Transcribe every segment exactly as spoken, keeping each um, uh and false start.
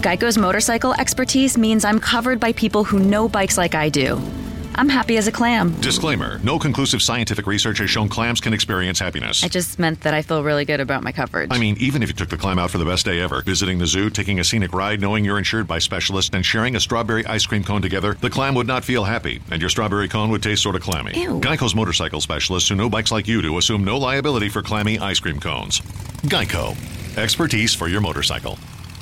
Geico's motorcycle expertise means I'm covered by people who know bikes like I do. I'm happy as a clam. Disclaimer. No conclusive scientific research has shown clams can experience happiness. I just meant that I feel really good about my coverage. I mean, even if you took the clam out for the best day ever, visiting the zoo, taking a scenic ride, knowing you're insured by specialists, and sharing a strawberry ice cream cone together, the clam would not feel happy, and your strawberry cone would taste sort of clammy. Ew. Geico's motorcycle specialists who know bikes like you do assume no liability for clammy ice cream cones. Geico. Expertise for your motorcycle.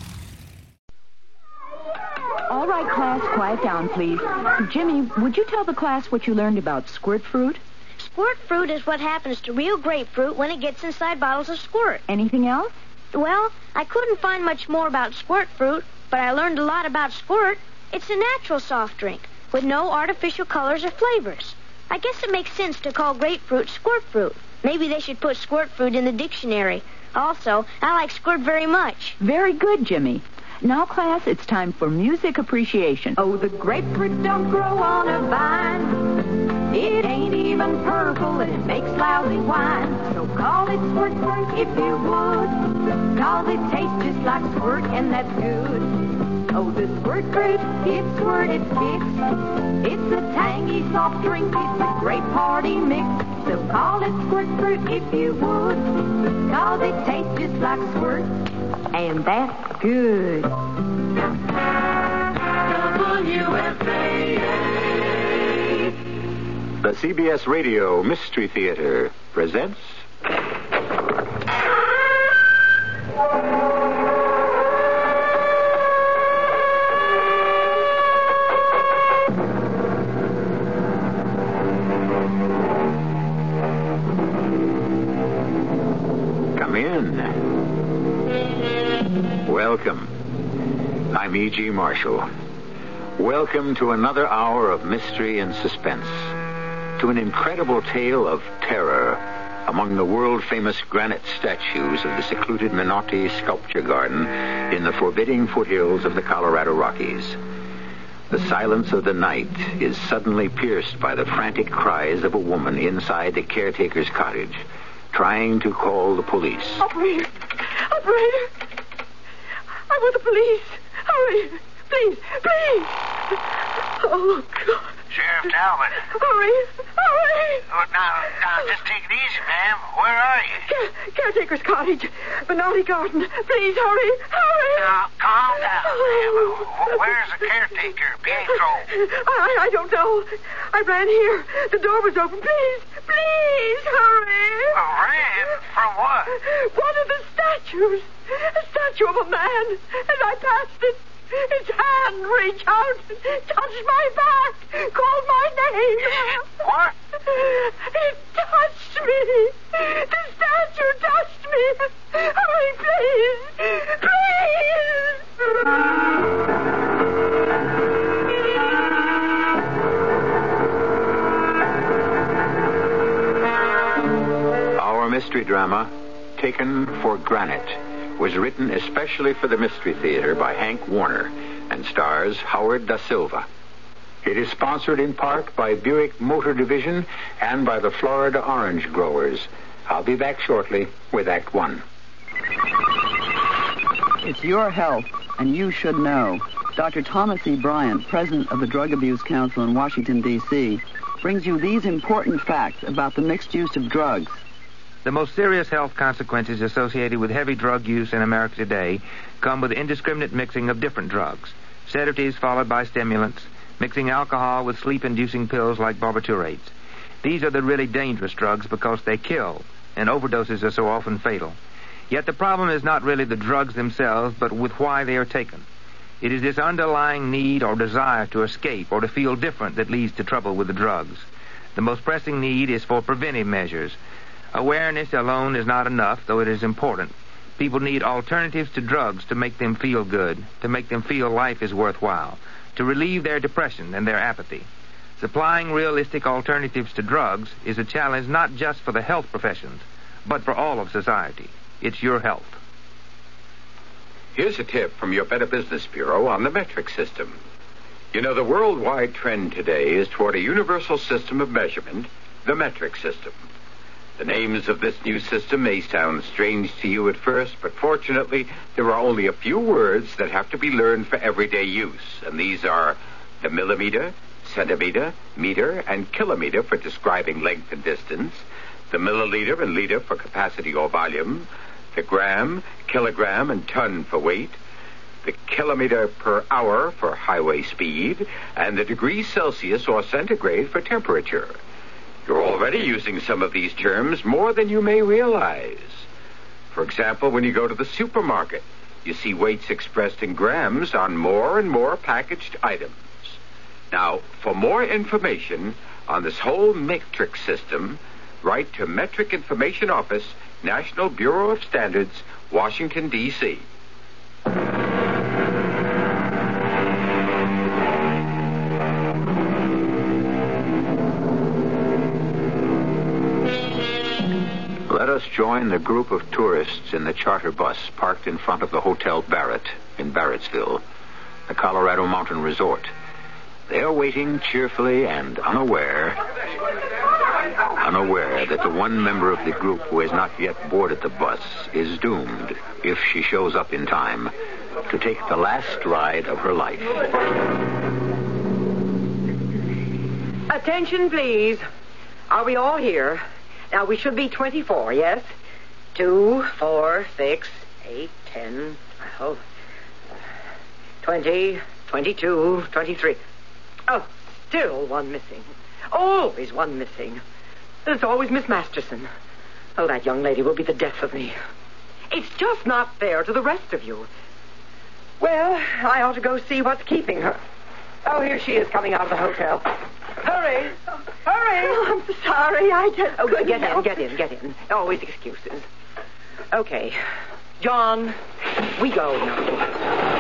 All right, class, quiet down, please. Jimmy, would you tell the class what you learned about squirt fruit? Squirt fruit is what happens to real grapefruit when it gets inside bottles of squirt. Anything else? Well, I couldn't find much more about squirt fruit, but I learned a lot about squirt. It's a natural soft drink with no artificial colors or flavors. I guess it makes sense to call grapefruit squirt fruit. Maybe they should put squirt fruit in the dictionary. Also, I like squirt very much. Very good, Jimmy. Now, class, it's time for music appreciation. Oh, the grapefruit don't grow on a vine. It ain't even purple, and it makes lousy wine. So call it squirt fruit if you would. Cause it tastes just like squirt, and that's good. Oh, the squirt fruit, it's squirt, it's kicks. It's a tangy soft drink, it's a great party mix. So call it squirt fruit if you would. Cause it tastes just like squirt, and that's good. W S A. The C B S Radio Mystery Theater presents... Come in. Welcome. I'm E G. Marshall. Welcome to another hour of mystery and suspense, to an incredible tale of terror among the world-famous granite statues of the secluded Menotti Sculpture Garden in the forbidding foothills of the Colorado Rockies. The silence of the night is suddenly pierced by the frantic cries of a woman inside the caretaker's cottage, trying to call the police. Operator! Operator! I want the police! Hurry! Please! Please! Oh, God. Sheriff Talbot. Hurry! Hurry! Oh, now, now, just take it easy, ma'am. Where are you? Care- caretaker's cottage. Menotti Garden. Please, hurry! Hurry! Now, calm down, ma'am. Where's the caretaker, Pietro? I, I don't know. I ran here. The door was open. Please! Please, hurry! Oh, ran? From what? One of the statues. A statue of a man. As I passed it, his hand reached out, touched my back, called my name. What? It touched me. The statue touched me. Hurry, please. Please. Our mystery drama, Taken for Granite, was written especially for the Mystery Theater by Hank Warner and stars Howard Da Silva. It is sponsored in part by Buick Motor Division and by the Florida Orange Growers. I'll be back shortly with Act One. It's your health, and you should know. Doctor Thomas E. Bryant, president of the Drug Abuse Council in Washington, D C, brings you these important facts about the mixed use of drugs. The most serious health consequences associated with heavy drug use in America today come with indiscriminate mixing of different drugs. Sedatives followed by stimulants, mixing alcohol with sleep-inducing pills like barbiturates. These are the really dangerous drugs because they kill, and overdoses are so often fatal. Yet the problem is not really the drugs themselves, but with why they are taken. It is this underlying need or desire to escape or to feel different that leads to trouble with the drugs. The most pressing need is for preventive measures. Awareness alone is not enough, though it is important. People need alternatives to drugs to make them feel good, to make them feel life is worthwhile, to relieve their depression and their apathy. Supplying realistic alternatives to drugs is a challenge not just for the health professions, but for all of society. It's your health. Here's a tip from your Better Business Bureau on the metric system. You know, the worldwide trend today is toward a universal system of measurement, the metric system. The names of this new system may sound strange to you at first, but fortunately, there are only a few words that have to be learned for everyday use, and these are the millimeter, centimeter, meter, and kilometer for describing length and distance, the milliliter and liter for capacity or volume, the gram, kilogram, and ton for weight, the kilometer per hour for highway speed, and the degrees Celsius or centigrade for temperature. You're already using some of these terms more than you may realize. For example, when you go to the supermarket, you see weights expressed in grams on more and more packaged items. Now, for more information on this whole metric system, write to Metric Information Office, National Bureau of Standards, Washington, D C Let us join the group of tourists in the charter bus parked in front of the Hotel Barrett in Barrettsville, the Colorado Mountain Resort. They are waiting cheerfully and unaware, unaware that the one member of the group who has not yet boarded the bus is doomed, if she shows up in time, to take the last ride of her life. Attention, please. Are we all here? Now, we should be twenty-four, yes? Two, four, six, eight, ten, twelve, twenty, twenty-two, twenty-three. Oh, still one missing. Always one missing. There's always Miss Masterson. Oh, that young lady will be the death of me. It's just not fair to the rest of you. Well, I ought to go see what's keeping her. Oh, here she is coming out of the hotel. Hurry! Hurry! Oh, I'm sorry. I just oh, get in, get in, get in. Always excuses. Okay. John, we go now.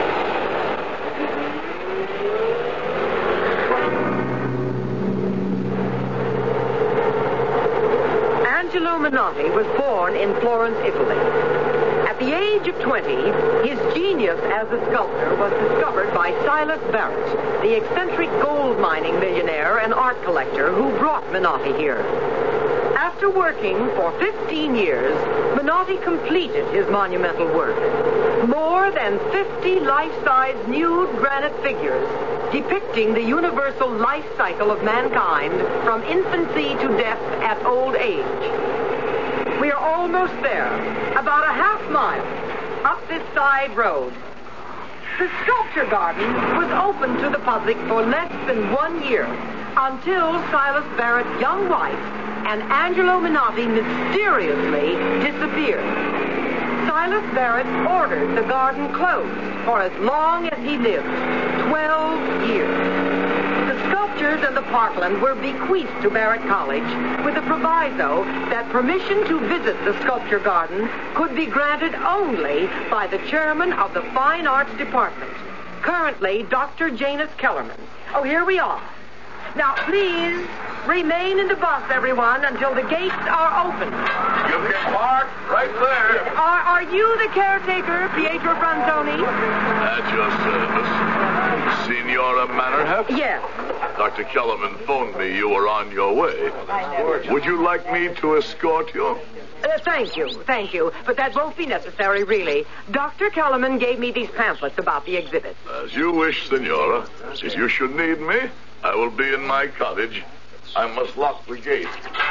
Angelo Menotti was born in Florence, Italy. At the age of twenty, his genius as a sculptor was discovered by Silas Barrett, the eccentric gold mining millionaire and art collector who brought Menotti here. After working for fifteen years, Menotti completed his monumental work. More than fifty life-size nude granite figures depicting the universal life cycle of mankind from infancy to death at old age. We are almost there, about a half mile up this side road. The sculpture garden was open to the public for less than one year until Silas Barrett's young wife and Angelo Menotti mysteriously disappeared. Silas Barrett ordered the garden closed for as long as he lived, twelve years. The sculptures and the parkland were bequeathed to Barrett College with a proviso that permission to visit the sculpture garden could be granted only by the chairman of the Fine Arts Department, currently Doctor Janus Kellerman. Oh, here we are. Now, please remain in the bus, everyone, until the gates are open. You can park right there. Are, are you the caretaker, Pietro Franzoni? At your service. Signora Mannerheft? Yes. Doctor Kellerman phoned me you were on your way. Would you like me to escort you? Uh, thank you, thank you. But that won't be necessary, really. Doctor Kellerman gave me these pamphlets about the exhibit. As you wish, Signora. If you should need me, I will be in my cottage. I must lock the gate.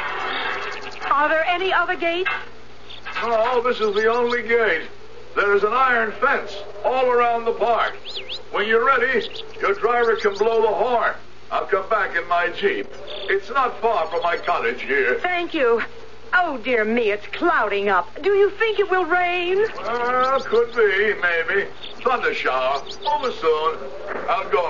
Are there any other gates? No, this is the only gate. There is an iron fence all around the park. When you're ready, your driver can blow the horn. I'll come back in my Jeep. It's not far from my cottage here. Thank you. Oh, dear me, it's clouding up. Do you think it will rain? Uh, could be, maybe. Thunder shower. Over soon. I'll go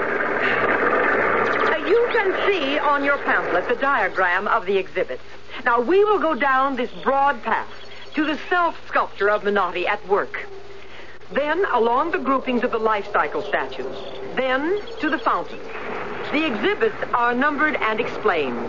now. Uh, you can see on your pamphlet the diagram of the exhibits. Now, we will go down this broad path to the self-sculpture of Menotti at work. Then along the groupings of the life cycle statues. Then to the fountain. The exhibits are numbered and explained.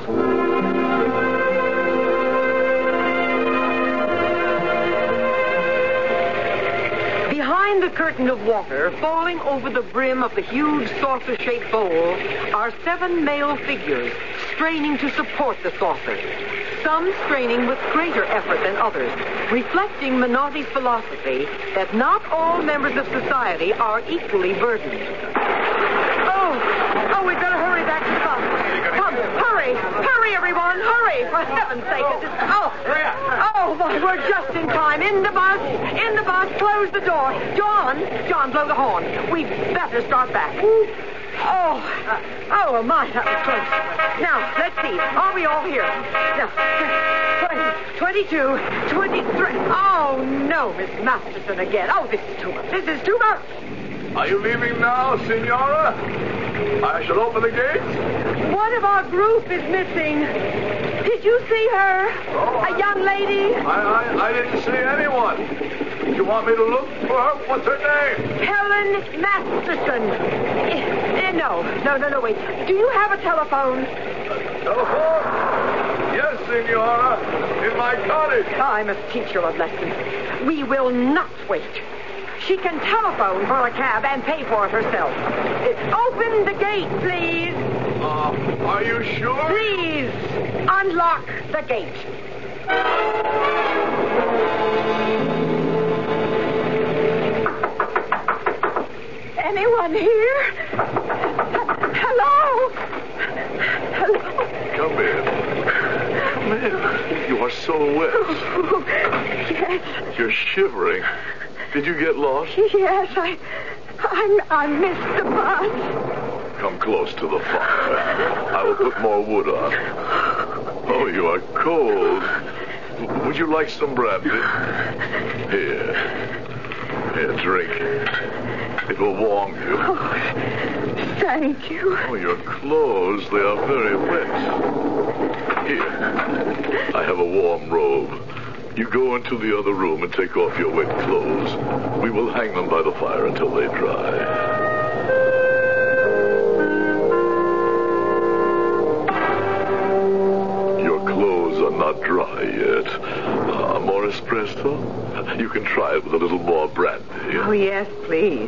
Behind the curtain of water, falling over the brim of the huge saucer-shaped bowl, are seven male figures, straining to support the saucer. Some straining with greater effort than others, reflecting Menotti's philosophy that not all members of society are equally burdened. Oh, oh, we've got to hurry back to the bus. Come, hurry, hurry, everyone, hurry, for heaven's sake. This is, oh, oh, boy, we're just in time. In the bus, in the bus, close the door. John, John, blow the horn. We'd better start back. Oh, uh, oh, my, that was close. Now, let's see. Are we all here? Now, twenty, twenty-two, twenty-three. Oh, no, Miss Masterson again. Oh, this is too much. This is too much. Are you leaving now, Senora? I shall open the gates. One of our group is missing. Did you see her? Oh, A young lady? I, I, I didn't see anyone. You want me to look for her? What's her name? Helen Masterson. Eh, eh, no, no, no, no, wait. Do you have a telephone? Telephone? Yes, Senora. In my cottage. I must teach her a lesson. We will not wait. She can telephone for a cab and pay for it herself. Uh, Open the gate, please. Uh, are you sure? Please, unlock the gate. Anyone here? Hello? Hello? Come in. Come in. You are so wet. Oh, yes. You're shivering. Did you get lost? Yes, I, I, I missed the bus. Come close to the fire. I will put more wood on. Oh, you are cold. Would you like some brandy? Here. Here, drink. It will warm you. Oh, thank you. Oh, your clothes, they are very wet. Here. I have a warm robe. You go into the other room and take off your wet clothes. We will hang them by the fire until they dry. Your clothes are not dry yet. Uh, more espresso? You can try it with a little more brandy. Oh, yes, please.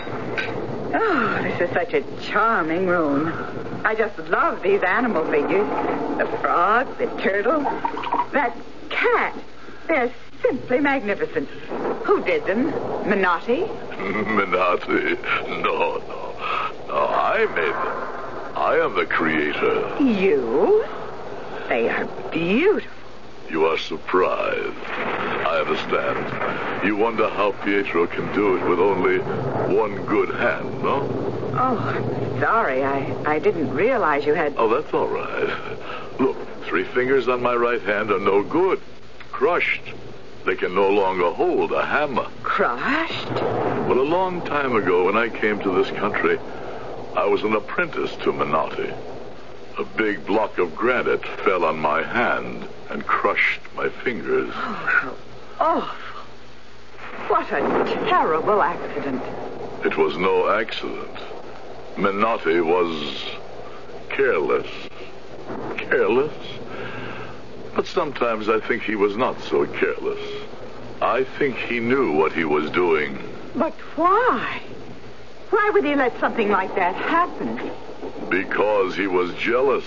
Oh, this is such a charming room. I just love these animal figures. The frog, the turtle, that cat. They're simply magnificent. Who did them? Menotti? Menotti? No, no. No, I made them. I am the creator. You? They are beautiful. You are surprised. I understand. You wonder how Pietro can do it with only one good hand, no? Oh, sorry. I, I didn't realize you had... Oh, that's all right. Look, three fingers on my right hand are no good. Crushed. They can no longer hold a hammer. Crushed? Well, a long time ago when I came to this country, I was an apprentice to Menotti. A big block of granite fell on my hand and crushed my fingers. Oh, how awful. What a terrible accident. It was no accident. Menotti was careless. Careless? But sometimes I think he was not so careless. I think he knew what he was doing. But why? Why would he let something like that happen? Because he was jealous.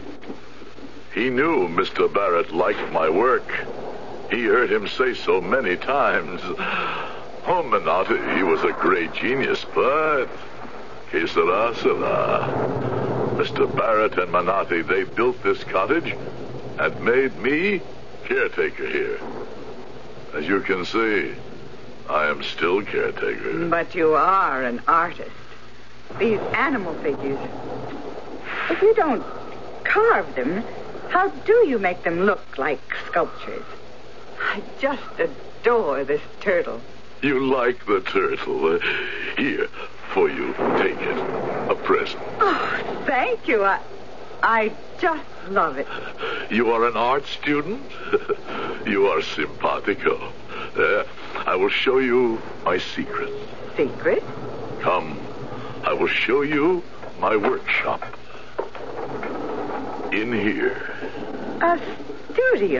He knew Mister Barrett liked my work. He heard him say so many times. Oh, Menotti, he was a great genius, but... Que sera, sera. Mister Barrett and Menotti, they built this cottage and made me caretaker here. As you can see, I am still caretaker. But you are an artist. These animal figures, if you don't carve them, how do you make them look like sculptures? I just adore this turtle. You like the turtle? Uh, here, for you. Take it. A present. Oh, thank you. I, I just love it. You are an art student? You are simpatico. Uh, I will show you my secret. Secret? Come. I will show you my workshop. In here. A studio.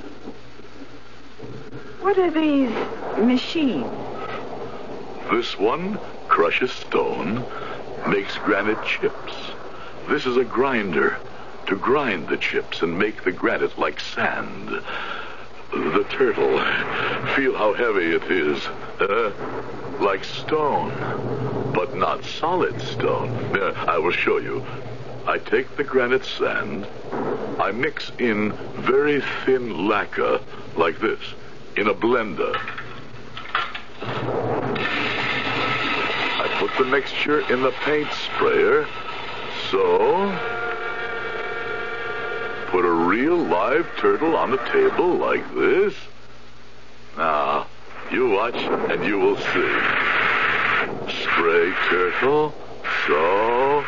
What are these machines? This one crushes stone, makes granite chips. This is a grinder. to grind the chips and make the granite like sand. The turtle, feel how heavy it is. Uh, like stone, but not solid stone. Uh, I will show you. I take the granite sand. I mix in very thin lacquer, like this, in a blender. I put the mixture in the paint sprayer, so... Put a real live turtle on the table like this. Now, you watch and you will see. Spray turtle, so...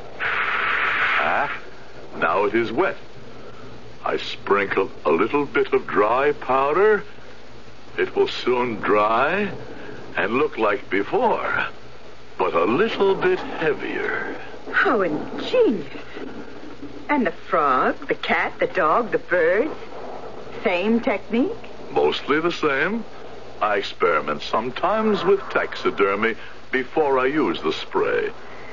Ah, now it is wet. I sprinkle a little bit of dry powder. It will soon dry and look like before, but a little bit heavier. How ingenious. And the frog, the cat, the dog, the bird, same technique? Mostly the same. I experiment sometimes with taxidermy before I use the spray.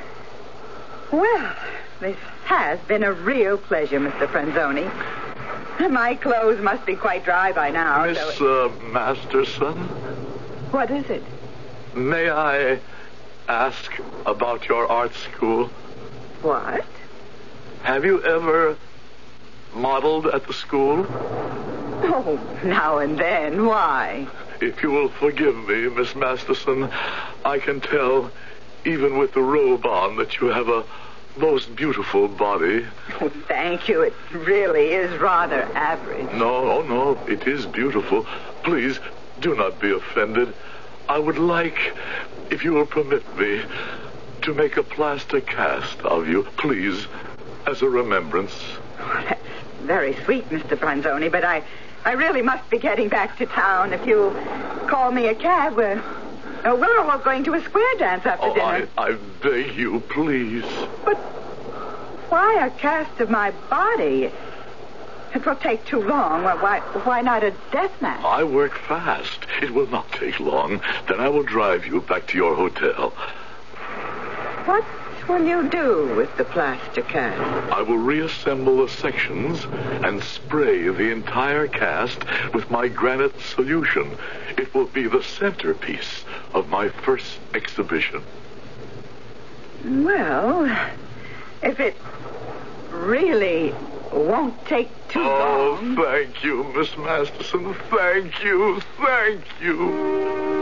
Well, this has been a real pleasure, Mister Franzoni. My clothes must be quite dry by now. Miss so it... uh, Masterson? What is it? May I ask about your art school? What? Have you ever modeled at the school? Oh, now and then. Why? If you will forgive me, Miss Masterson, I can tell, even with the robe on, that you have a most beautiful body. Oh, thank you. It really is rather average. No, no, it is beautiful. Please, do not be offended. I would like, if you will permit me, to make a plaster cast of you, please, as a remembrance. Oh, that's very sweet, Mister Franzoni, but I, I really must be getting back to town. If you call me a cab, we're, oh, we're all going to a square dance after oh, dinner. I, I beg you, please. But why a cast of my body? It will take too long. Why, why not a death match? I work fast. It will not take long. Then I will drive you back to your hotel. What will you do with the plaster cast? I will reassemble the sections and spray the entire cast with my granite solution. It will be the centerpiece of my first exhibition. Well, if it really won't take too oh, long... Oh, thank you, Miss Masterson. Thank you. Thank you.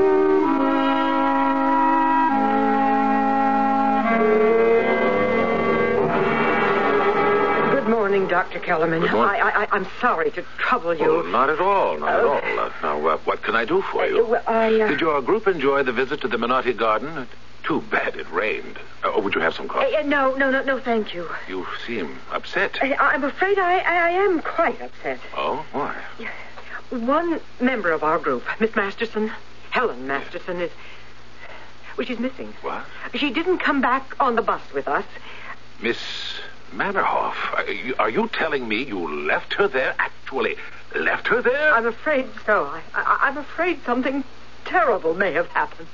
Doctor Kellerman, I, I, I'm sorry to trouble you. Oh, not at all, not uh, at all. Uh, now, uh, what can I do for you? Uh, well, I, uh... Did your group enjoy the visit to the Menotti Garden? Too bad it rained. Uh, would you have some coffee? Uh, no, no, no, no, thank you. You seem upset. I, I'm afraid I, I am quite upset. Oh, why? One member of our group, Miss Masterson, Helen Masterson, is... well, she's missing. What? She didn't come back on the bus with us. Miss... Mannerhoff, are you, are you telling me you left her there? Actually, left her there? I'm afraid so. I, I, I'm afraid something terrible may have happened.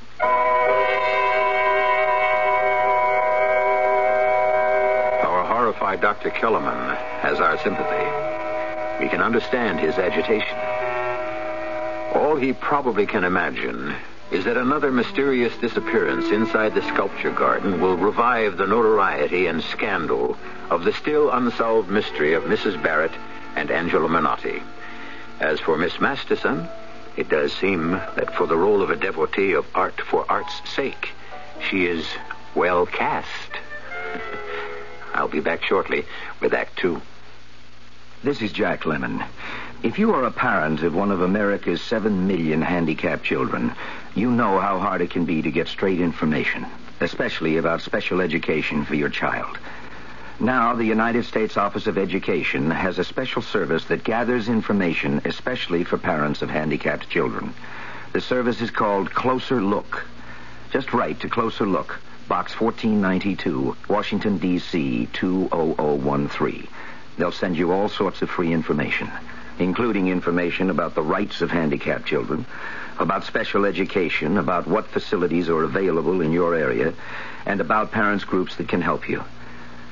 Our horrified Doctor Kellerman has our sympathy. We can understand his agitation. All he probably can imagine is that another mysterious disappearance inside the sculpture garden will revive the notoriety and scandal of the still unsolved mystery of Missus Barrett and Angela Menotti. As for Miss Masterson, it does seem that for the role of a devotee of art for art's sake, she is well cast. I'll be back shortly with Act Two. This is Jack Lemmon. If you are a parent of one of America's seven million handicapped children, you know how hard it can be to get straight information, especially about special education for your child. Now, the United States Office of Education has a special service that gathers information especially for parents of handicapped children. The service is called Closer Look. Just write to Closer Look, Box fourteen ninety-two, Washington, D C two oh oh one three. They'll send you all sorts of free information, including information about the rights of handicapped children, about special education, about what facilities are available in your area, and about parents' groups that can help you.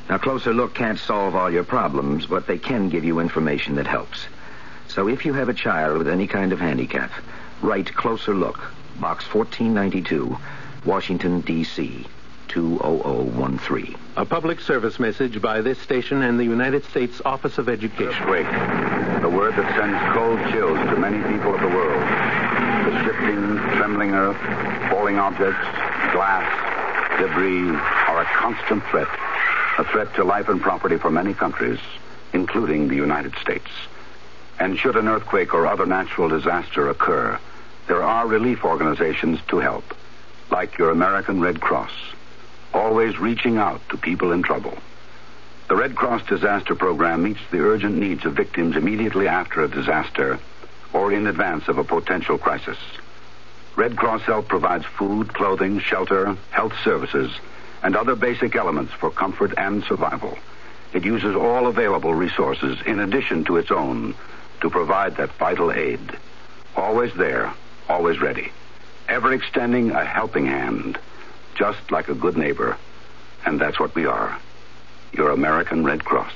Now, Closer Look can't solve all your problems, but they can give you information that helps. So if you have a child with any kind of handicap, write Closer Look, Box fourteen ninety-two, Washington, D C two oh oh one three. A public service message by this station and the United States Office of Education. Earthquake, the word that sends cold chills to many people of the world. The shifting, trembling earth, falling objects, glass, debris are a constant threat. A threat to life and property for many countries, including the United States. And should an earthquake or other natural disaster occur, there are relief organizations to help, like your American Red Cross, always reaching out to people in trouble. The Red Cross Disaster Program meets the urgent needs of victims immediately after a disaster or in advance of a potential crisis. Red Cross Help provides food, clothing, shelter, health services, and other basic elements for comfort and survival. It uses all available resources in addition to its own to provide that vital aid. Always there, always ready. Ever extending a helping hand, just like a good neighbor. And that's what we are. Your American Red Cross.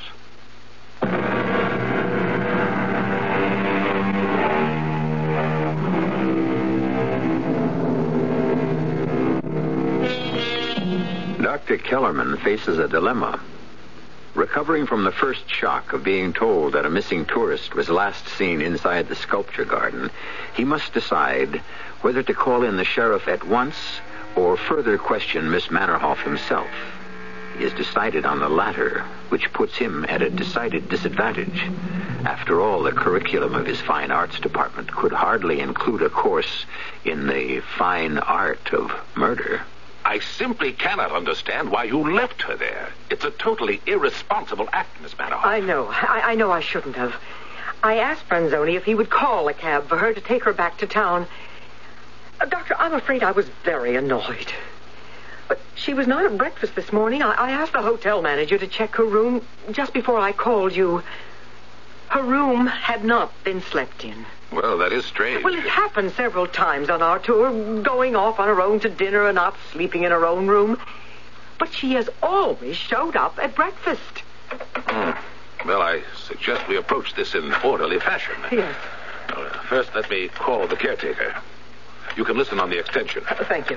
Doctor Kellerman faces a dilemma. Recovering from the first shock of being told that a missing tourist was last seen inside the sculpture garden, he must decide whether to call in the sheriff at once or further question Miss Mannerhoff himself. He has decided on the latter, which puts him at a decided disadvantage. After all, the curriculum of his fine arts department could hardly include a course in the fine art of murder. I simply cannot understand why you left her there. It's a totally irresponsible act, Miss Mannerhoff. I know. I, I know I shouldn't have. I asked Franzoni if he would call a cab for her to take her back to town. Uh, Doctor, I'm afraid I was very annoyed. But she was not at breakfast this morning. I, I asked the hotel manager to check her room just before I called you. Her room had not been slept in. Well, that is strange. Well, it happened several times on our tour, going off on her own to dinner and not sleeping in her own room. But she has always showed up at breakfast. Hmm. Well, I suggest we approach this in orderly fashion. Yes. Well, uh, first, let me call the caretaker. You can listen on the extension. Uh, thank you.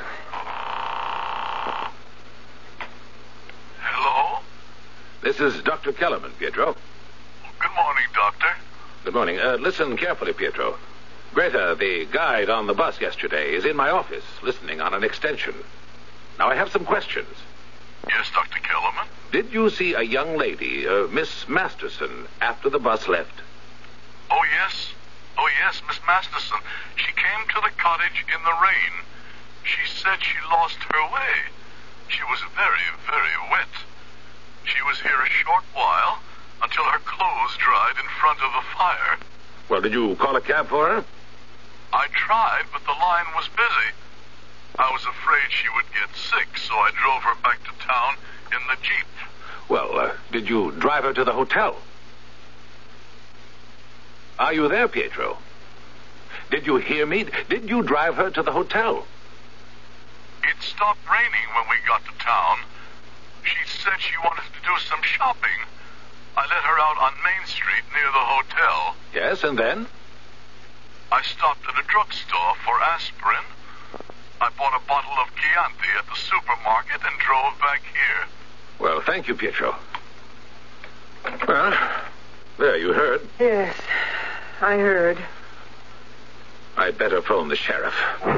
Hello? This is Doctor Kellerman, Pietro. Good morning, Doctor. Good morning. Uh, listen carefully, Pietro. Greta, the guide on the bus yesterday, is in my office, listening on an extension. Now, I have some questions. Yes, Doctor Kellerman? Did you see a young lady, uh, Miss Masterson, after the bus left? Oh, yes. Oh, yes, Miss Masterson. She came to the cottage in the rain. She said she lost her way. She was very, very wet. She was here a short while until her clothes dried in front of the fire. Well, did you call a cab for her? I tried, but the line was busy. I was afraid she would get sick, so I drove her back to town in the Jeep. Well, uh, did you drive her to the hotel? Are you there, Pietro? Did you hear me? Did you drive her to the hotel? It stopped raining when we got to town. She said she wanted to do some shopping. I let her out on Main Street near the hotel. Yes, and then? I stopped at a drugstore for aspirin. I bought a bottle of Chianti at the supermarket and drove back here. Well, thank you, Pietro. Well, there, you heard. Yes, I heard. I'd better phone the sheriff.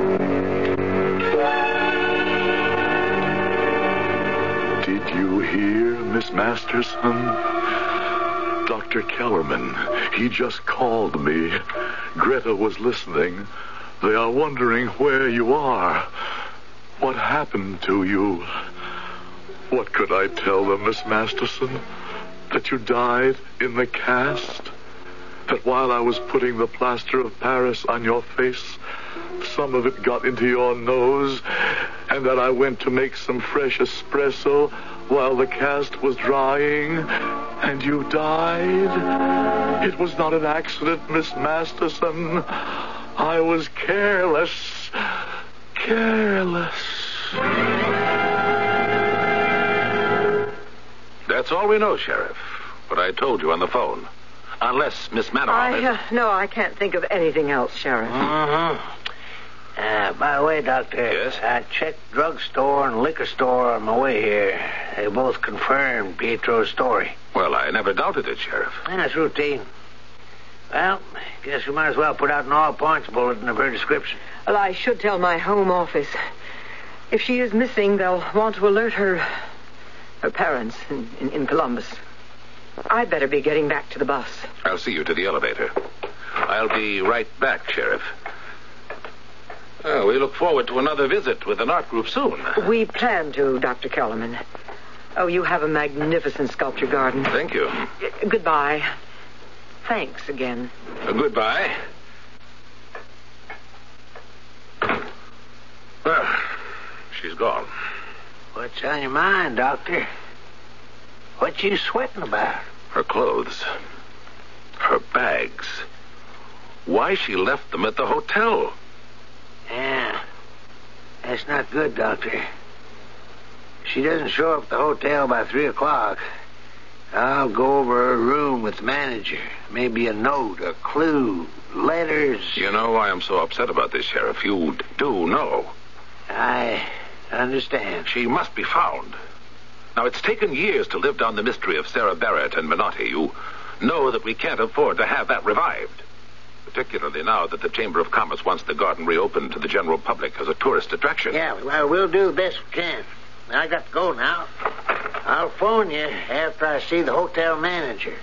Did you hear, Miss Masterson? Doctor Kellerman, he just called me. Greta was listening. They are wondering where you are. What happened to you? What could I tell them, Miss Masterson? That you died in the cast? That while I was putting the plaster of Paris on your face, some of it got into your nose, and that I went to make some fresh espresso while the cast was drying, and you died? It was not an accident, Miss Masterson. I was careless. Careless. That's That's all we know, Sheriff. What I told you on the phone. Unless Miss Manoff... I, uh, no, I can't think of anything else, Sheriff. Mm-hmm. Uh, by the way, Doctor. Yes? I checked drugstore and liquor store on my way here. They both confirmed Pietro's story. Well, I never doubted it, Sheriff. That's routine. Well, guess we might as well put out an all-points bulletin of her description. Well, I should tell my home office. If she is missing, they'll want to alert her... her parents in, in, in Columbus. I'd better be getting back to the bus. I'll see you to the elevator. I'll be right back, Sheriff. Oh, we look forward to another visit with an art group soon. We plan to, Doctor Kellerman. Oh, you have a magnificent sculpture garden. Thank you. Uh, goodbye. Thanks again. Uh, goodbye. Well, she's gone. What's on your mind, Doctor? What you sweating about? Her clothes. Her bags. Why she left them at the hotel. Yeah. That's not good, Doctor. She doesn't show up at the hotel by three o'clock. I'll go over her room with the manager. Maybe a note, a clue, letters. You know why I'm so upset about this, Sheriff. You do know. I understand. She must be found. Now, it's taken years to live down the mystery of Sarah Barrett and Menotti. You know that we can't afford to have that revived. Particularly now that the Chamber of Commerce wants the garden reopened to the general public as a tourist attraction. Yeah, well, we'll do the best we can. I got to go now. I'll phone you after I see the hotel manager.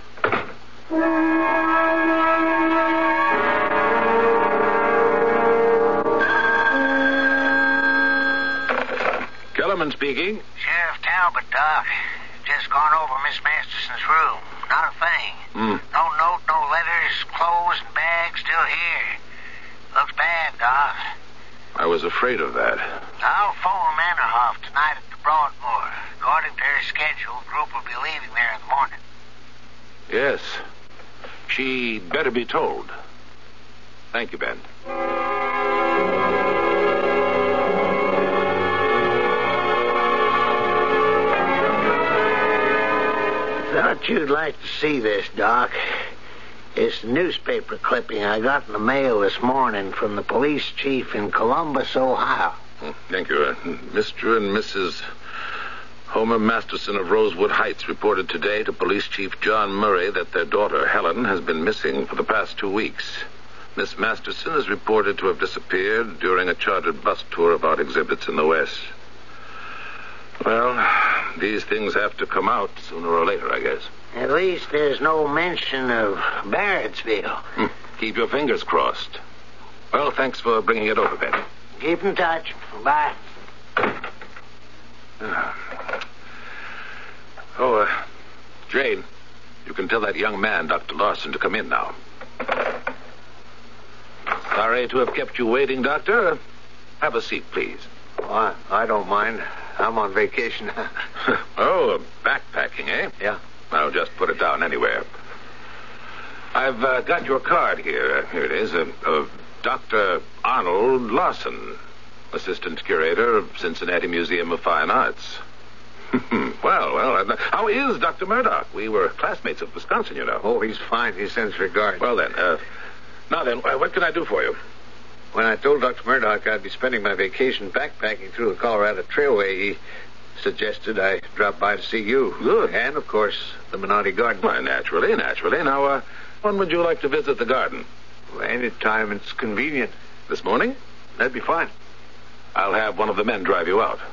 Kellerman speaking. Sheriff Talbot, Doc. Just gone over Miss Masterson's room. Not a thing. Mm. No note, no letters, clothes and bags still here. Looks bad, Doc. I was afraid of that. I'll phone Mannerhoff tonight at the Broadmoor. According to her schedule, the group will be leaving there in the morning. Yes. She better be told. Thank you, Ben. Thought you'd like to see this, Doc. It's a newspaper clipping I got in the mail this morning from the police chief in Columbus, Ohio. Oh, thank you. Uh, Mister and Missus Homer Masterson of Rosewood Heights reported today to Police Chief John Murray that their daughter, Helen, has been missing for the past two weeks. Miss Masterson is reported to have disappeared during a chartered bus tour of art exhibits in the West. Well, these things have to come out sooner or later, I guess. At least there's no mention of Barrettsville. Hmm. Keep your fingers crossed. Well, thanks for bringing it over, Ben. Keep in touch. Bye. Oh, uh, Jane, you can tell that young man, Doctor Larson, to come in now. Sorry to have kept you waiting, Doctor. Have a seat, please. Oh, I, I don't mind. I'm on vacation. Oh, backpacking, eh? Yeah. I'll just put it down anywhere. I've uh, got your card here. Here it is. Uh, uh, Doctor Arnold Larson, Assistant Curator of Cincinnati Museum of Fine Arts. well, well, uh, how is Doctor Murdoch? We were classmates at Wisconsin, you know. Oh, he's fine. He sends regards. Well, then, uh, now then, uh, what can I do for you? When I told Doctor Murdoch I'd be spending my vacation backpacking through the Colorado Trailway, he suggested I drop by to see you. Good. And, of course, the Menotti Garden. Why, naturally, naturally. Now, uh, when would you like to visit the garden? Well, any time it's convenient. This morning? That'd be fine. I'll have one of the men drive you out.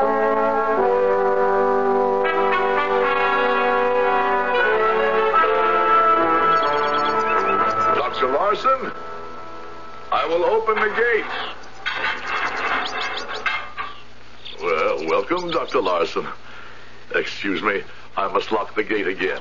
Doctor Larson, I will open the gate. Well, welcome, Doctor Larson. Excuse me, I must lock the gate again.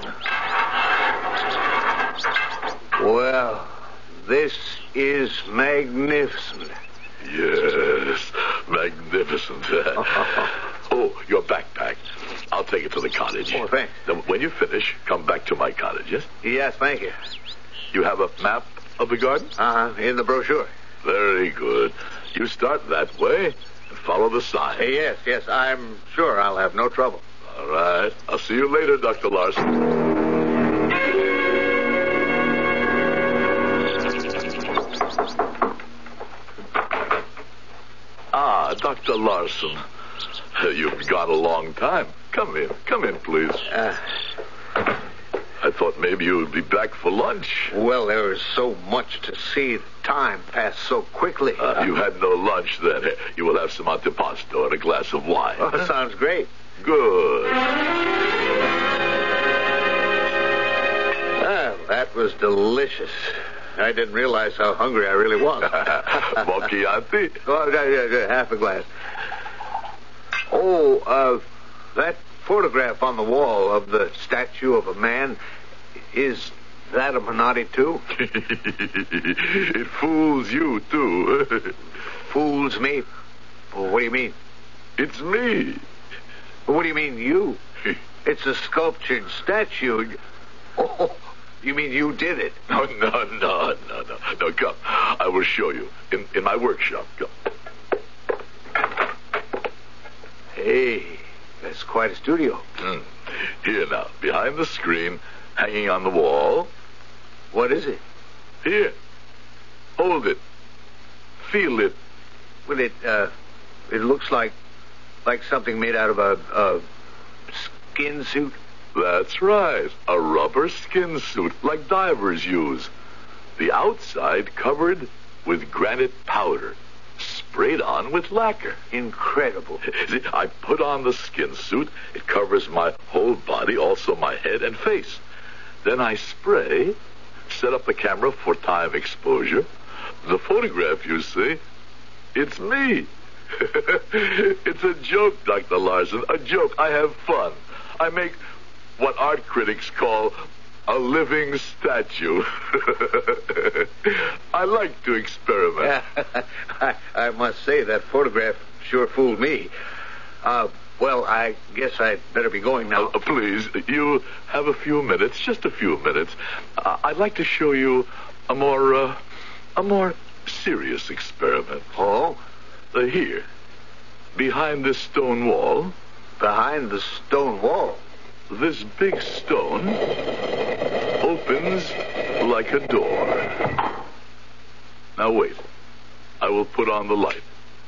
Well, this is magnificent. Yes, magnificent. Oh, your backpack. I'll take it to the cottage. Oh, thanks. Then when you finish, come back to my cottage, yes? Yes, thank you. You have a map of the garden? Uh-huh, in the brochure. Very good. You start that way and follow the sign. Yes, yes, I'm sure I'll have no trouble. All right. I'll see you later, Doctor Larson. Ah, Doctor Larson. You've gone a long time. Come in. Come in, please. Uh, I thought maybe you would be back for lunch. Well, there is so much to see. The time passed so quickly. Uh, you had no lunch then. You will have some antipasto and a glass of wine. Oh, that sounds great. Good. Well, that was delicious. I didn't realize how hungry I really was. More Chianti? Oh, yeah, yeah, yeah, half a glass. Oh, uh, that photograph on the wall of the statue of a man, is that a Menotti, too? It fools you, too. Fools me? Well, what do you mean? It's me. What do you mean, you? It's a sculptured statue. Oh, you mean you did it? No, no, no, no, no. No, come. I will show you. In, in my workshop. Come. Hey, that's quite a studio. Mm. Here now, behind the screen, hanging on the wall. What is it? Here. Hold it. Feel it. Well, it, uh, it looks like, like something made out of a, a skin suit. That's right. A rubber skin suit, like divers use. The outside covered with granite powder, sprayed on with lacquer. Incredible. See, I put on the skin suit. It covers my whole body, also my head and face. Then I spray, set up the camera for time exposure. The photograph, you see, it's me. It's a joke, Doctor Larson, a joke. I have fun. I make what art critics call a living statue. I like to experiment. I, I must say that photograph sure fooled me. Uh, well, I guess I'd better be going now. Uh, please, you have a few minutes, just a few minutes. Uh, I'd like to show you a more, uh, a more serious experiment. Oh? Uh, here, behind this stone wall. Behind the stone wall? This big stone opens like a door. Now wait. I will put on the light.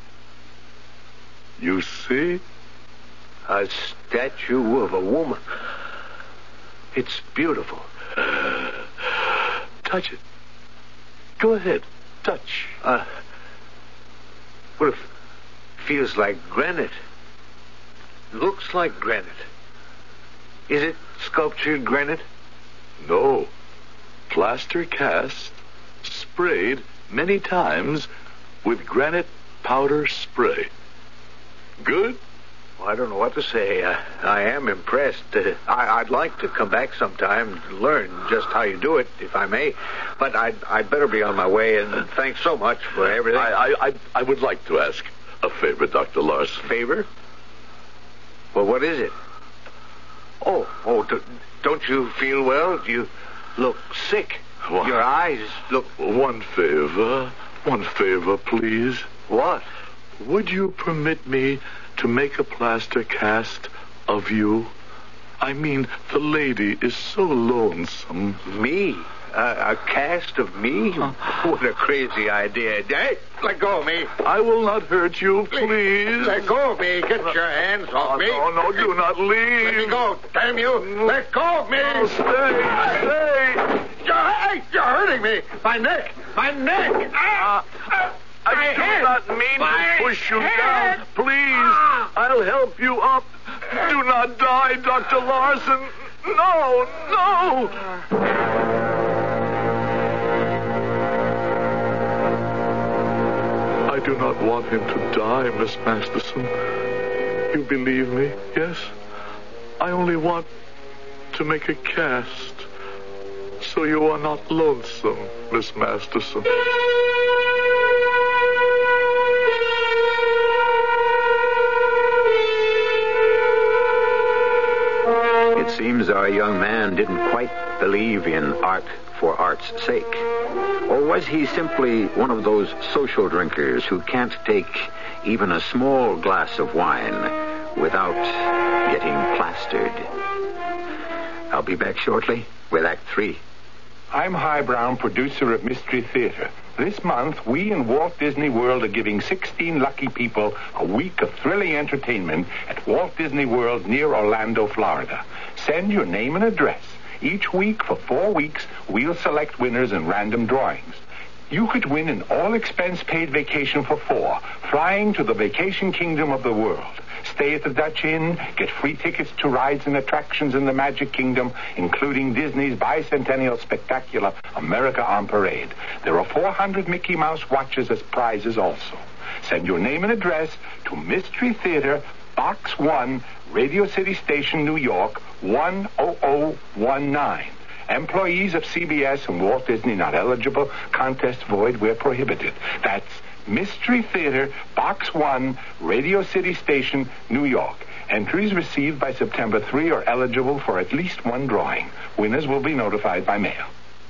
You see? A statue of a woman. It's beautiful. Uh, touch it. Go ahead. Touch. Uh, well, it feels like granite. Looks like granite. Is it sculptured granite? No. Plaster cast, sprayed many times with granite powder spray. Good? Well, I don't know what to say. I, I am impressed. Uh, I, I'd like to come back sometime to learn just how you do it, if I may. But I'd, I'd better be on my way, and thanks so much for everything. I, I, I, I would like to ask a favor, Doctor Larson. Favor? Well, what is it? Oh, oh, do, don't you feel well? You look sick. What? Your eyes look... One favor. One favor, please. What? Would you permit me to make a plaster cast of you? I mean, the lady is so lonesome. Me? Uh, a cast of me? What a crazy idea. Hey, let go of me. I will not hurt you, please. Let go of me. Get your hands off oh, me. No, no, do not leave. Let me go. Damn you. Let go of me. No, stay, stay. You're, hey, you're hurting me. My neck. My neck. Ah. Uh, I my do head. not mean my to push you head. down. Please, Ah. I'll help you up. Do not die, Doctor Larson. No, no. I do not want him to die, Miss Masterson. You believe me, yes? I only want to make a cast so you are not lonesome, Miss Masterson. It seems our young man didn't quite believe in art for art's sake. Or was he simply one of those social drinkers who can't take even a small glass of wine without getting plastered. I'll be back shortly with Act Three. I'm High Brown, producer of Mystery Theater. This month, we in Walt Disney World are giving sixteen lucky people a week of thrilling entertainment at Walt Disney World near Orlando, Florida. Send your name and address. Each week for four weeks, we'll select winners in random drawings. You could win an all-expense-paid vacation for four, flying to the vacation kingdom of the world. Stay at the Dutch Inn, get free tickets to rides and attractions in the Magic Kingdom, including Disney's bicentennial spectacular America on Parade. There are four hundred Mickey Mouse watches as prizes also. Send your name and address to Mystery Theater, Box one, Radio City Station, New York, one oh oh one nine. Employees of C B S and Walt Disney not eligible. Contest void where prohibited. That's Mystery Theater, Box one, Radio City Station, New York. Entries received by September third are eligible for at least one drawing. Winners will be notified by mail.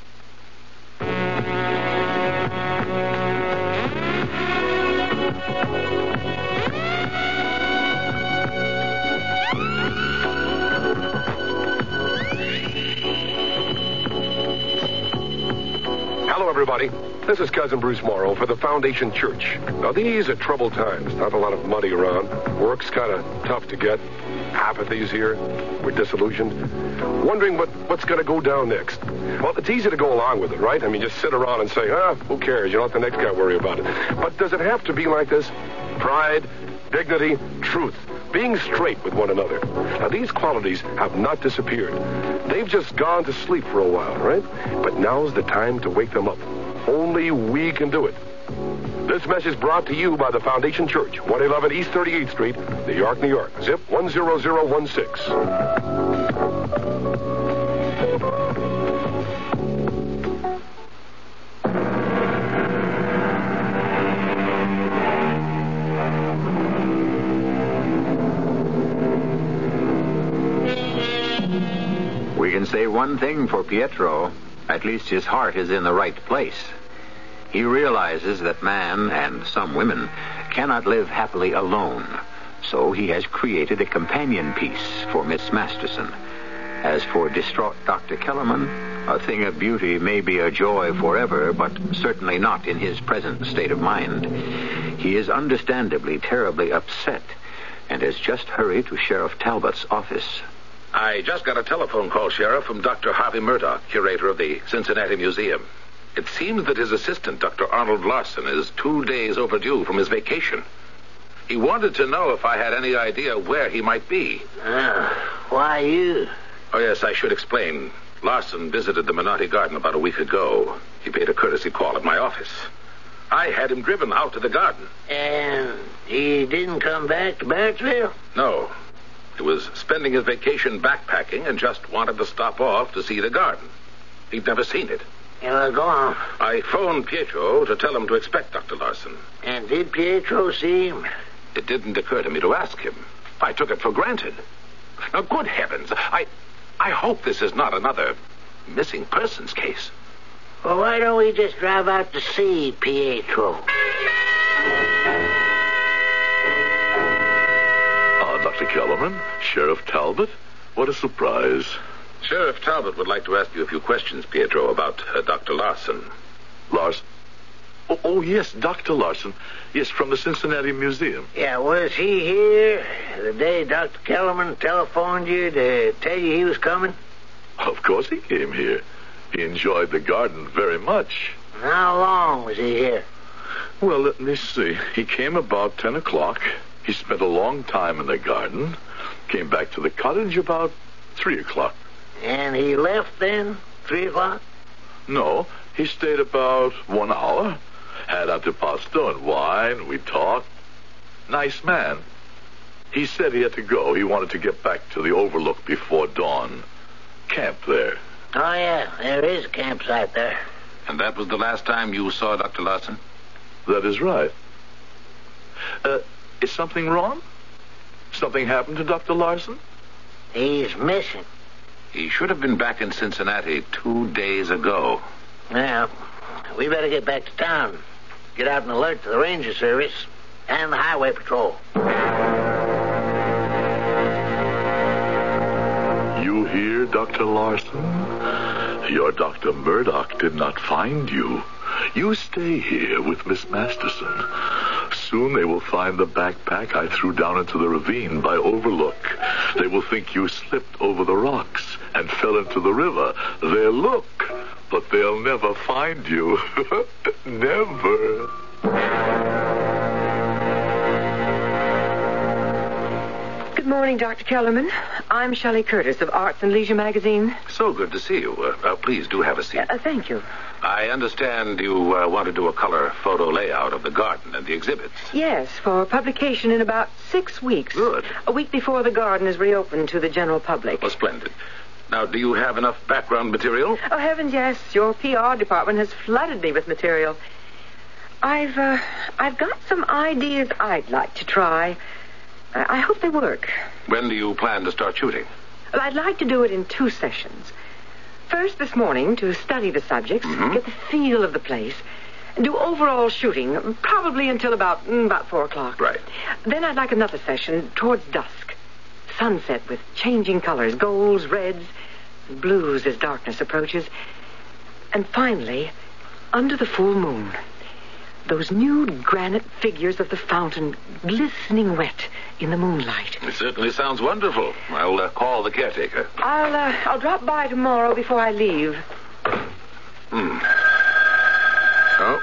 Hello, everybody. This is Cousin Bruce Morrow for the Foundation Church. Now, these are troubled times. Not a lot of money around. Work's kind of tough to get. Apathy's here. We're disillusioned. Wondering what, what's going to go down next. Well, it's easy to go along with it, right? I mean, just sit around and say, ah, who cares? You don't let the next guy worry about it. But does it have to be like this? Pride, dignity, truth. Being straight with one another. Now, these qualities have not disappeared. They've just gone to sleep for a while, right? But now's the time to wake them up. Only we can do it. This message brought to you by the Foundation Church, one eleven East thirty-eighth Street, New York, New York. Zip one zero zero one six. We can say one thing for Pietro. At least his heart is in the right place. He realizes that man, and some women, cannot live happily alone. So he has created a companion piece for Miss Masterson. As for distraught Doctor Kellerman, a thing of beauty may be a joy forever, but certainly not in his present state of mind. He is understandably terribly upset, and has just hurried to Sheriff Talbot's office. I just got a telephone call, Sheriff, from Doctor Harvey Murdoch, curator of the Cincinnati Museum. It seems that his assistant, Doctor Arnold Larson, is two days overdue from his vacation. He wanted to know if I had any idea where he might be. Uh, why you? Oh, yes, I should explain. Larson visited the Menotti Garden about a week ago. He paid a courtesy call at my office. I had him driven out to the garden. And he didn't come back to Barrettsville? No. He was spending his vacation backpacking and just wanted to stop off to see the garden. He'd never seen it. Yeah, go on. I phoned Pietro to tell him to expect Doctor Larson. And did Pietro see him? It didn't occur to me to ask him. I took it for granted. Now, good heavens, I, I hope this is not another missing persons case. Well, why don't we just drive out to see Pietro? Doctor Kellerman, Sheriff Talbot, what a surprise. Sheriff Talbot would like to ask you a few questions, Pietro, about uh, Doctor Larson. Larson? Oh, oh, yes, Doctor Larson. Yes, from the Cincinnati Museum. Yeah, was he here the day Doctor Kellerman telephoned you to tell you he was coming? Of course he came here. He enjoyed the garden very much. How long was he here? Well, let me see. He came about ten o'clock. He spent a long time in the garden. Came back to the cottage about three o'clock. And he left then? Three o'clock? No, he stayed about one hour. Had antipasto and wine. We talked. Nice man. He said he had to go. He wanted to get back to the overlook before dawn. Camp there. Oh, yeah, there is a campsite there. And that was the last time you saw Doctor Larson? That is right. Uh... Is something wrong? Something happened to Doctor Larson? He's missing. He should have been back in Cincinnati two days ago. Well, we better get back to town. Get out and alert to the Ranger Service and the Highway Patrol. Doctor Larson. Your Doctor Murdoch did not find you. You stay here with Miss Masterson. Soon they will find the backpack I threw down into the ravine by Overlook. They will think you slipped over the rocks and fell into the river. They'll look, but they'll never find you. Never. Good morning, Doctor Kellerman. I'm Shelley Curtis of Arts and Leisure magazine. So good to see you. Uh, uh, please do have a seat. Uh, thank you. I understand you uh, want to do a color photo layout of the garden and the exhibits. Yes, for publication in about six weeks. Good. A week before the garden is reopened to the general public. Oh, splendid. Now, do you have enough background material? Oh, heavens, yes. Your P R department has flooded me with material. I've, uh, I've got some ideas I'd like to try. I, I hope they work. When do you plan to start shooting? Well, I'd like to do it in two sessions. First this morning to study the subjects, mm-hmm. get the feel of the place, do overall shooting, probably until about mm, about four o'clock. Right. Then I'd like another session towards dusk. Sunset with changing colors, golds, reds, blues as darkness approaches. And finally, under the full moon, those nude granite figures of the fountain glistening wet in the moonlight. It certainly sounds wonderful. I'll uh, call the caretaker. I'll uh, I'll drop by tomorrow before I leave. Hmm. Oh.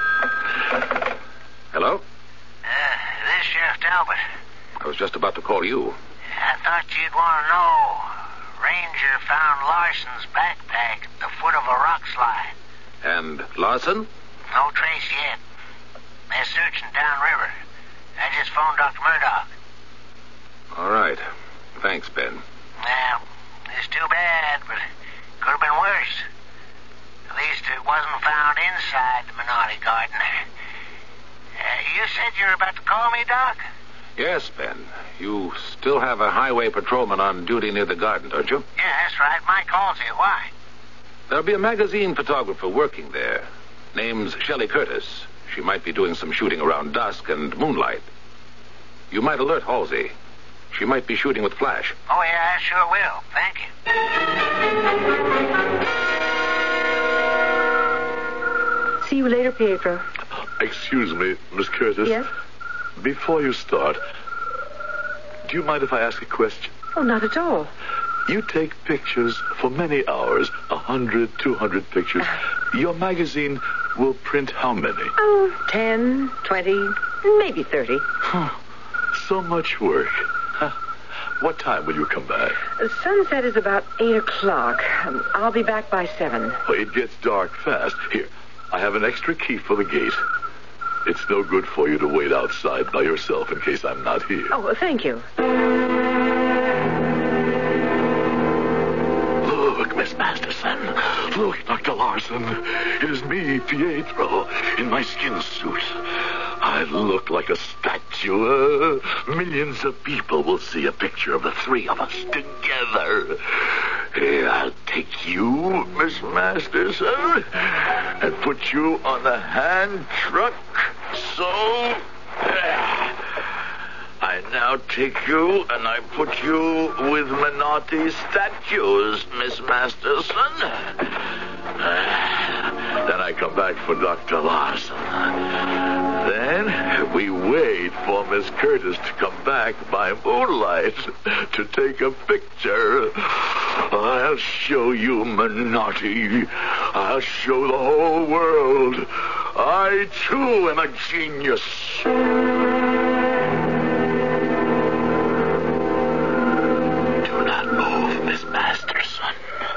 Hello? Uh, this is Sheriff Talbot. I was just about to call you. I thought you'd want to know. Ranger found Larson's backpack at the foot of a rock slide. And Larson? No trace yet. They're searching downriver. I just phoned Doctor Murdoch. All right. Thanks, Ben. Well, it's too bad, but it could have been worse. At least it wasn't found inside the Minotti garden. Uh, you said you were about to call me, Doc? Yes, Ben. You still have a highway patrolman on duty near the garden, don't you? Yeah, that's right. My call's here. Why? There'll be a magazine photographer working there. Name's Shelley Curtis. She might be doing some shooting around dusk and moonlight. You might alert Halsey. She might be shooting with flash. Oh, yeah, I sure will. Thank you. See you later, Pietro. Excuse me, Miss Curtis. Yes? Before you start, do you mind if I ask a question? Oh, not at all. You take pictures for many hours, a hundred, two hundred pictures. Your magazine will print how many? Oh, ten, twenty, maybe thirty. Huh. So much work. Huh. What time will you come back? Sunset is about eight o'clock. Um, I'll be back by seven. Well, it gets dark fast. Here, I have an extra key for the gate. It's no good for you to wait outside by yourself in case I'm not here. Oh, thank you. Look, Miss Masterson. Look, Doctor Larson. It is me, Pietro, in my skin suit. I look like a statue. Uh, millions of people will see a picture of the three of us together. Here, I'll take you, Miss Masterson, and put you on the hand truck. So, I now take you and I put you with Minotti statues, Miss Masterson. Then I come back for Doctor Larson. Then we wait for Miss Curtis to come back by moonlight to take a picture. I'll show you Minotti. I'll show the whole world. I, too, am a genius. Do not move, Miss Masterson.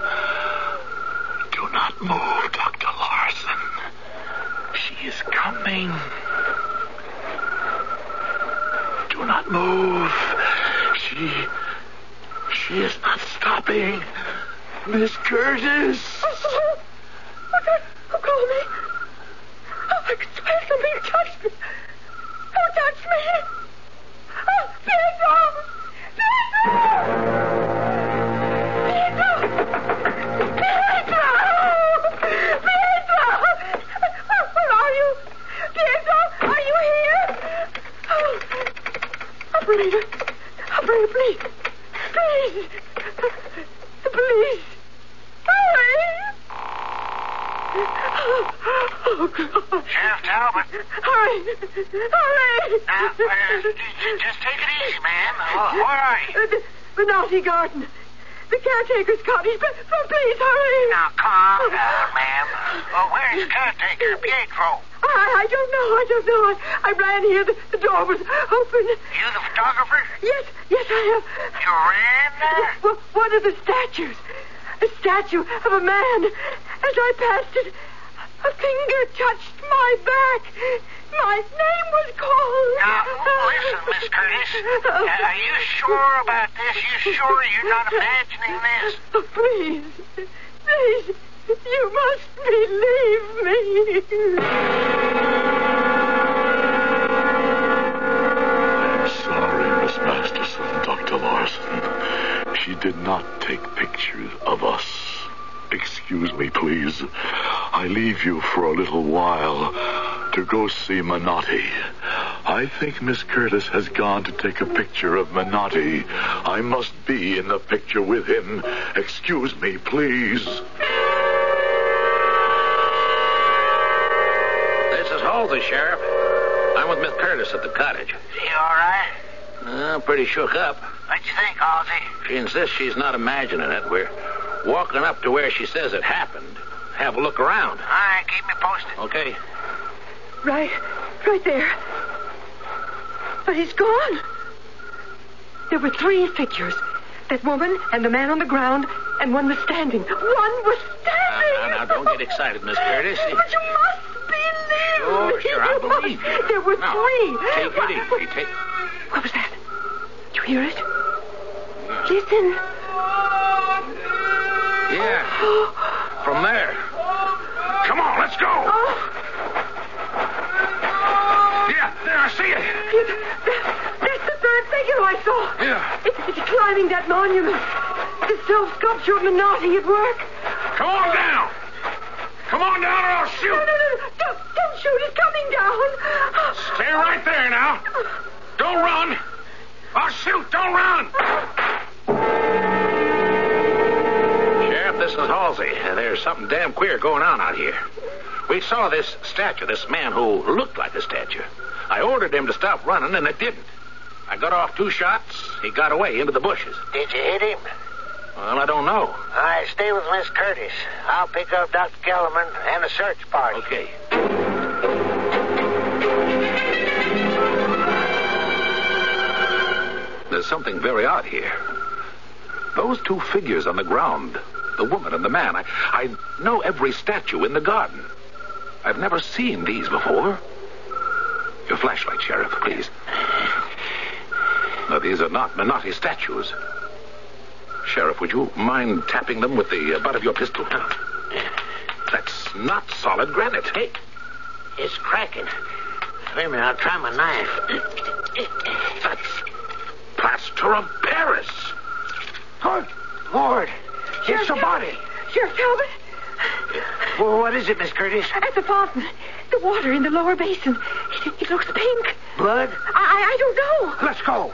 Do not move, Doctor Larson. She is coming. Do not move. She... She is not stopping. Miss Curtis! Oh, oh, God. Oh, call me. Oh, I could swear somebody touched me. Oh, touch me. Oh, Pietro! Pietro! Pietro! Pietro! Where are you? Pietro, are you here? Oh, operator. Operator, please. Please. The police. Hurry! Oh, God. Sheriff Talbot. Hurry! Hurry! Now, uh, just take it easy, ma'am. Uh, where are you? Uh, the, the naughty garden. The caretaker's cottage. But, but please, hurry. Now, calm down, ma'am. Uh, where's caretaker Pietro? I, I don't know. I don't know. I, I ran here. The, the door was open. You the photographer? Yes, yes, I am. You ran there? Well, one of the statues. A statue of a man. As I passed it, a finger touched my back. My name was called. Now, listen, Miss Curtis. Uh, are you sure about this? You sure you're not imagining this? Oh, please. Please. You must believe me. I'm sorry, Miss Masterson, Doctor Larson. She did not take pictures of us. Excuse me, please. I leave you for a little while to go see Menotti. I think Miss Curtis has gone to take a picture of Menotti. I must be in the picture with him. Excuse me, please. This is Halsey, Sheriff. I'm with Miss Curtis at the cottage. She all right? Uh, pretty shook up. What'd you think, Halsey? She insists she's not imagining it. We're walking up to where she says it happened. Have a look around. All right, keep me posted. Okay. Right, right there. But he's gone. There were three figures. That woman and the man on the ground, and one was standing. One was standing! Now, now, now, don't get excited, Miss Curtis. But you must believe Sure, me. sure, I You believe must. you. There were Now, three. take it easy. Take... What was that? You hear it? Listen. Yeah. From there. Come on, let's go. Oh. Yeah, there, I see it. That's the third figure I saw. Yeah. It, it's climbing that monument. The self-sculpture of Menotti at work. Come on down. Come on down or I'll shoot. No, no, no. Don't, don't shoot. He's coming down. Stay right there now. Don't run. I'll shoot. Don't run. Sheriff, this is Halsey. Uh, There's something damn queer going on out here. We saw this statue, this man who looked like a statue. I ordered him to stop running, and it didn't. I got off two shots. He got away into the bushes. Did you hit him? Well, I don't know. All right, stay with Miss Curtis. I'll pick up Doctor Kellerman and a search party. Okay. There's something very odd here. Those two figures on the ground, the woman and the man, I, I know every statue in the garden. I've never seen these before. Your flashlight, Sheriff, please. Now, these are not Menotti statues. Sheriff, would you mind tapping them with the uh, butt of your pistol? That's not solid granite. Hey, it's cracking. Wait a minute, I'll try my knife. That's plaster of Paris. Lord, Lord, Sheriff it's a body. Sheriff Talbot? Well, what is it, Miss Curtis? At the fountain. The water in the lower basin. It, it looks pink. Blood? I, I don't know. Let's go.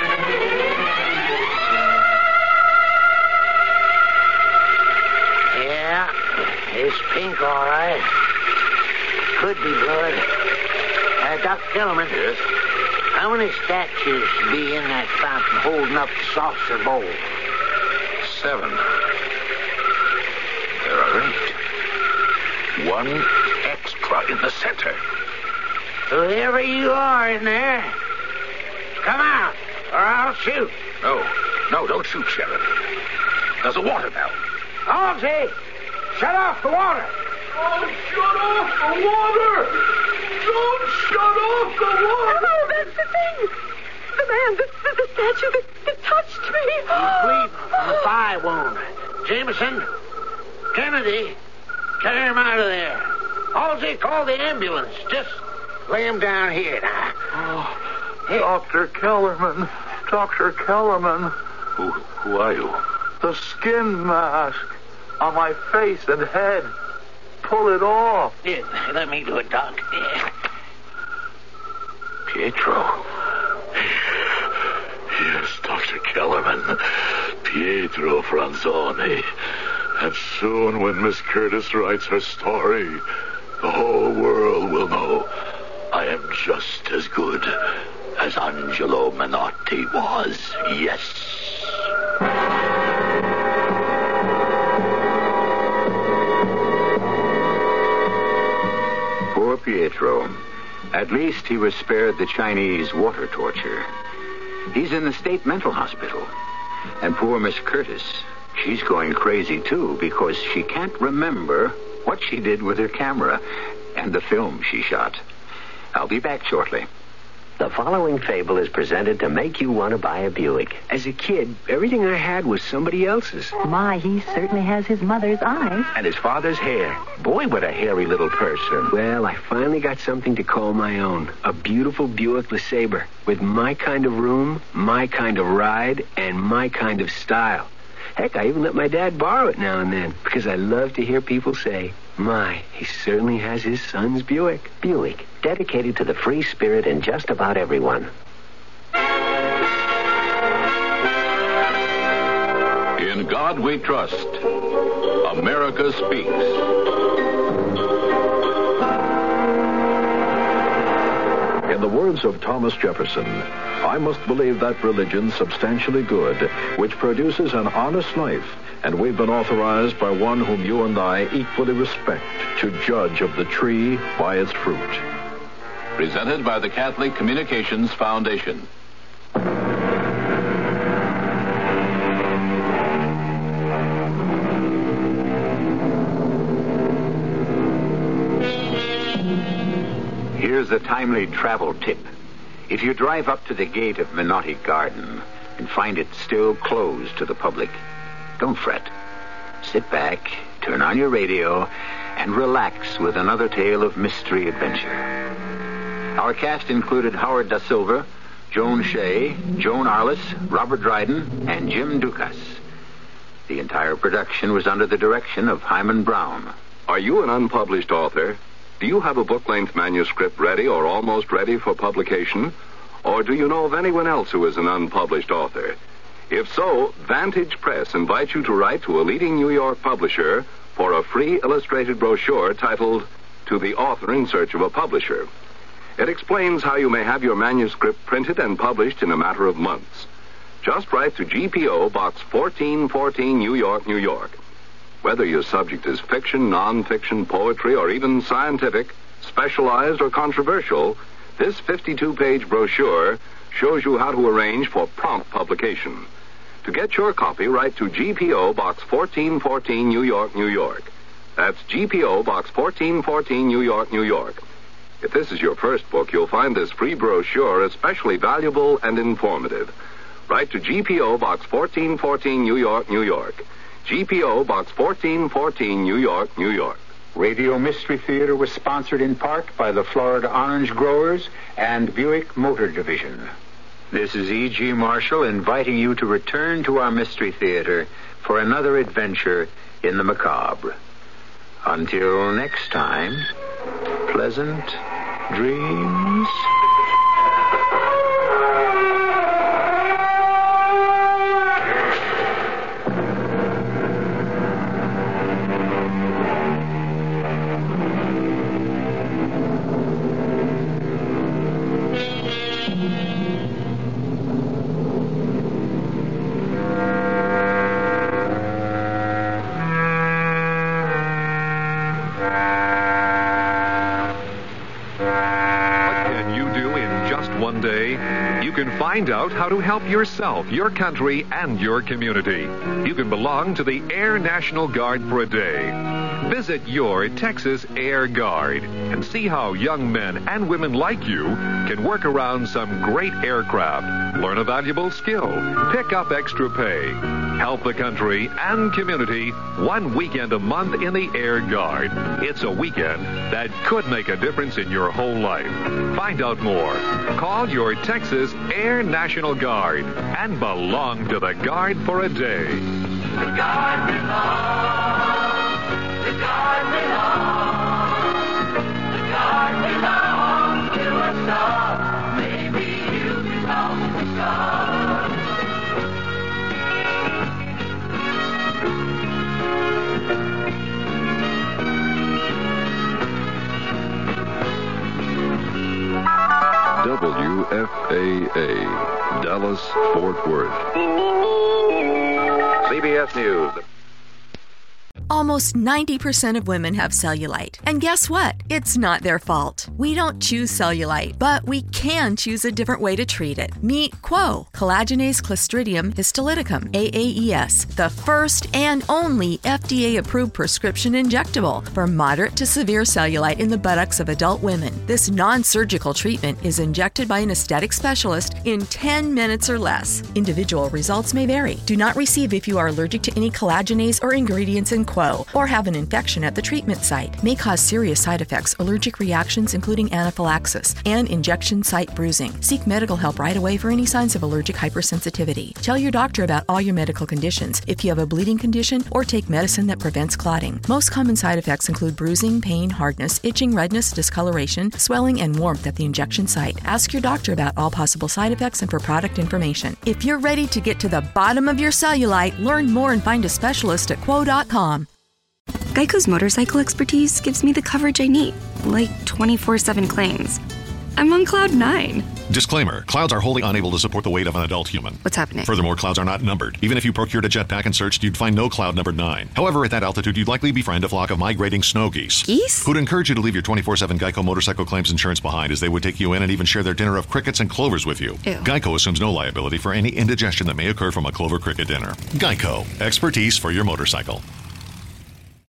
Yeah, it's pink, all right. Could be blood. Uh, Doctor Kellerman. Yes? How many statues be in that fountain holding up the saucer bowl? Seven. There are eight. One extra in the center. Whoever you are in there, come out, or I'll shoot. No, no, don't shoot, Sheriff. There's a water valve. Halsey, shut off the water. Oh, shut off the water. Don't shut off the water. Oh, that's the thing. The man, the, the, the statue that, that touched me. He's bleeding from a thigh wound. Jameson, Kennedy, carry him out of there. Halsey, call the ambulance. Just lay him down here now. Oh, hey. Doctor Kellerman. Doctor Kellerman. Who, who are you? The skin mask on my face and head. Pull it off. Yeah, let me do it, Doc. Yeah. Pietro. Yes, Doctor Kellerman. Pietro Franzoni. And soon when Miss Curtis writes her story, the whole world will know I am just as good as Angelo Menotti was. Yes. Poor Pietro. At least he was spared the Chinese water torture. He's in the state mental hospital. And poor Miss Curtis, she's going crazy, too, because she can't remember what she did with her camera and the film she shot. I'll be back shortly. The following fable is presented to make you want to buy a Buick. As a kid, everything I had was somebody else's. My, he certainly has his mother's eyes. And his father's hair. Boy, what a hairy little person. Well, I finally got something to call my own. A beautiful Buick LeSabre. With my kind of room, my kind of ride, and my kind of style. Heck, I even let my dad borrow it now and then. Because I love to hear people say, my, he certainly has his son's Buick. Buick, dedicated to the free spirit in just about everyone. In God we trust. America speaks. In the words of Thomas Jefferson, I must believe that religion substantially good, which produces an honest life, and we've been authorized by one whom you and I equally respect to judge of the tree by its fruit. Presented by the Catholic Communications Foundation. Here's a timely travel tip. If you drive up to the gate of Menotti Garden and find it still closed to the public, don't fret. Sit back, turn on your radio, and relax with another tale of mystery adventure. Our cast included Howard Da Silva, Joan Shea, Joan Arliss, Robert Dryden, and Jim Dukas. The entire production was under the direction of Hyman Brown. Are you an unpublished author? Do you have a book-length manuscript ready or almost ready for publication? Or do you know of anyone else who is an unpublished author? If so, Vantage Press invites you to write to a leading New York publisher for a free illustrated brochure titled To the Author in Search of a Publisher. It explains how you may have your manuscript printed and published in a matter of months. Just write to G P O Box fourteen fourteen, New York, New York. Whether your subject is fiction, non-fiction, poetry, or even scientific, specialized, or controversial, this fifty-two page brochure shows you how to arrange for prompt publication. To get your copy, write to G P O Box fourteen fourteen, New York, New York. That's G P O Box fourteen fourteen, New York, New York. If this is your first book, you'll find this free brochure especially valuable and informative. Write to G P O Box fourteen fourteen, New York, New York. G P O Box fourteen fourteen, New York, New York. Radio Mystery Theater was sponsored in part by the Florida Orange Growers and Buick Motor Division. This is E G. Marshall inviting you to return to our Mystery Theater for another adventure in the macabre. Until next time, pleasant dreams. Find out how to help yourself, your country, and your community. You can belong to the Air National Guard for a day. Visit your Texas Air Guard and see how young men and women like you can work around some great aircraft, learn a valuable skill, pick up extra pay, help the country and community one weekend a month in the Air Guard. It's a weekend that could make a difference in your whole life. Find out more. Call your Texas Air National Guard and belong to the Guard for a day. The Guard belongs. The Guard belongs. The Guard belongs to us all. Maybe you belong to the Guard. F A A, Dallas, Fort Worth. C B S News. Almost ninety percent of women have cellulite. And guess what? It's not their fault. We don't choose cellulite, but we can choose a different way to treat it. Meet Quo, collagenase Clostridium histolyticum, A A E S, the first and only F D A-approved prescription injectable for moderate to severe cellulite in the buttocks of adult women. This non-surgical treatment is injected by an aesthetic specialist in ten minutes or less. Individual results may vary. Do not receive if you are allergic to any collagenase or ingredients in Quo, or have an infection at the treatment site. May cause serious side effects, allergic reactions including anaphylaxis, and injection site bruising. Seek medical help right away for any signs of allergic hypersensitivity. Tell your doctor about all your medical conditions if you have a bleeding condition or take medicine that prevents clotting. Most common side effects include bruising, pain, hardness, itching, redness, discoloration, swelling, and warmth at the injection site. Ask your doctor about all possible side effects and for product information. If you're ready to get to the bottom of your cellulite, learn more and find a specialist at quo dot com. Geico's motorcycle expertise gives me the coverage I need, like twenty-four seven claims. I'm on cloud nine. Disclaimer, clouds are wholly unable to support the weight of an adult human. What's happening? Furthermore, clouds are not numbered. Even if you procured a jetpack and searched, you'd find no cloud numbered nine. However, at that altitude, you'd likely befriend a flock of migrating snow geese. Geese? Who'd encourage you to leave your twenty-four seven Geico motorcycle claims insurance behind, as they would take you in and even share their dinner of crickets and clovers with you. Ew. Geico assumes no liability for any indigestion that may occur from a clover cricket dinner. Geico, expertise for your motorcycle.